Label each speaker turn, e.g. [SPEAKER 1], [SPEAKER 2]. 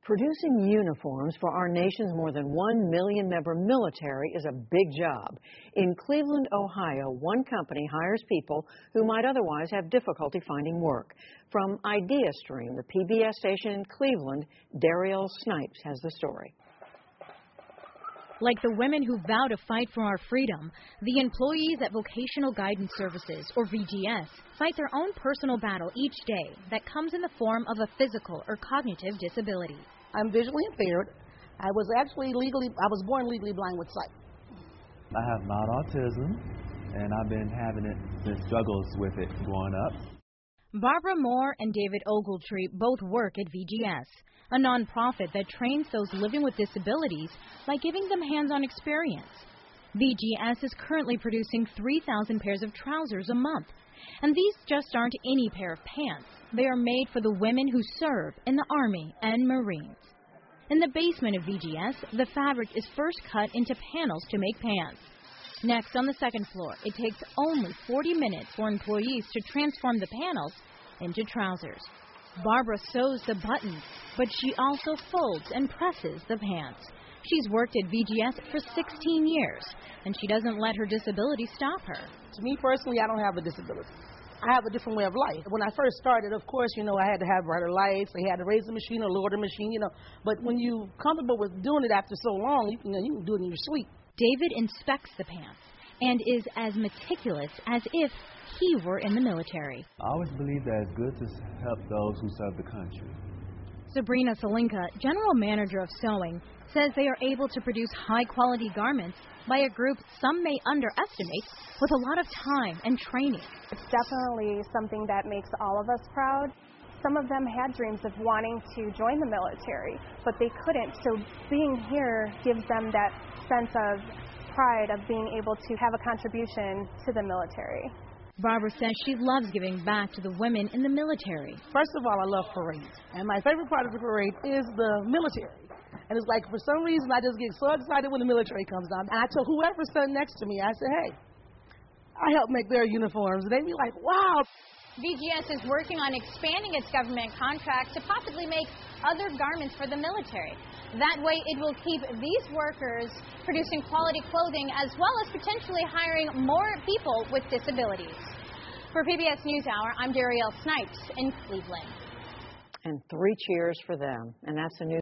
[SPEAKER 1] Producing uniforms for our nation's more than 1 million member military is a big job. In Cleveland, Ohio, one company hires people who might otherwise have difficulty finding work. From IdeaStream, the PBS station in Cleveland, Darielle Snipes has the story.
[SPEAKER 2] Like the women who vow to fight for our freedom, the employees at Vocational Guidance Services, or VGS, fight their own personal battle each day that comes in the form of a physical or cognitive disability.
[SPEAKER 3] I'm visually impaired. I was born legally blind with sight.
[SPEAKER 4] I have mild autism, and I've been having the struggles with it growing up.
[SPEAKER 2] Barbara Moore and David Ogletree both work at VGS, a nonprofit that trains those living with disabilities by giving them hands-on experience. VGS is currently producing 3,000 pairs of trousers a month, and these just aren't any pair of pants. They are made for the women who serve in the Army and Marines. In the basement of VGS, the fabric is first cut into panels to make pants. Next, on the second floor, it takes only 40 minutes for employees to transform the panels into trousers. Barbara sews the buttons, but she also folds and presses the pants. She's worked at VGS for 16 years, and she doesn't let her disability stop her.
[SPEAKER 3] To me personally, I don't have a disability. I have a different way of life. When I first started, of course, I had to have brighter lights. I had to raise the machine or lower the machine, But when you're comfortable with doing it after so long, you can do it in your sleep.
[SPEAKER 2] David inspects the pants and is as meticulous as if he were in the military.
[SPEAKER 4] I always believe that it's good to help those who serve the country.
[SPEAKER 2] Sabrina Salinka, general manager of sewing, says they are able to produce high-quality garments by a group some may underestimate with a lot of time and training.
[SPEAKER 5] It's definitely something that makes all of us proud. Some of them had dreams of wanting to join the military, but they couldn't. So being here gives them that sense of pride of being able to have a contribution to the military.
[SPEAKER 2] Barbara says she loves giving back to the women in the military.
[SPEAKER 3] First of all, I love parades. And my favorite part of the parade is the military. And it's like, for some reason, I just get so excited when the military comes down. And I tell whoever's sitting next to me, I say, hey, I helped make their uniforms. And they be like, wow.
[SPEAKER 6] VGS is working on expanding its government contract to possibly make other garments for the military. That way, it will keep these workers producing quality clothing as well as potentially hiring more people with disabilities. For PBS NewsHour, I'm Darielle Snipes in Cleveland.
[SPEAKER 1] And 3 cheers for them. And that's the news.